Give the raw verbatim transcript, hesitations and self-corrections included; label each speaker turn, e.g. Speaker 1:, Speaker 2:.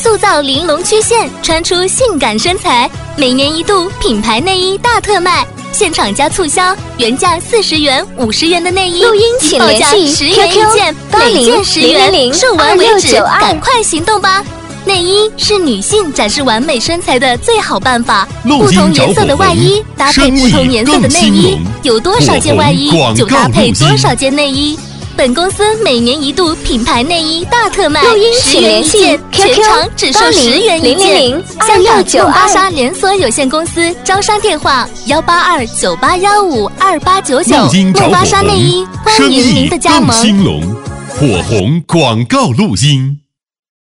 Speaker 1: 塑造玲珑曲线，穿出性感身材。每年一度品牌内衣大特卖，现场加促销，原价四十元、五十元的内衣，
Speaker 2: 录音请联系
Speaker 1: 十元一件，每件十元，售完为止，赶快行动吧！内衣是女性展示完美身材的最好办法，不同颜色的外衣搭配不同颜色的内衣，有多少件外衣就搭配多少件内衣。本公司每年一度品牌内衣大特卖，
Speaker 2: 录音请联系
Speaker 1: 全场只售十元一件。香港梦芭莎连锁有限公司招商电话：幺八二九八幺五二八九九。梦芭莎内衣欢迎您的加盟。
Speaker 3: 生意更兴隆，火红广告录音。